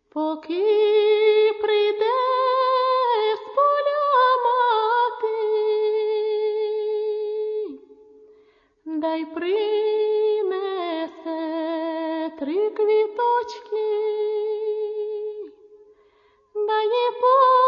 Поки прийде з поля мати, дай принесе 3 квіточки, дай їй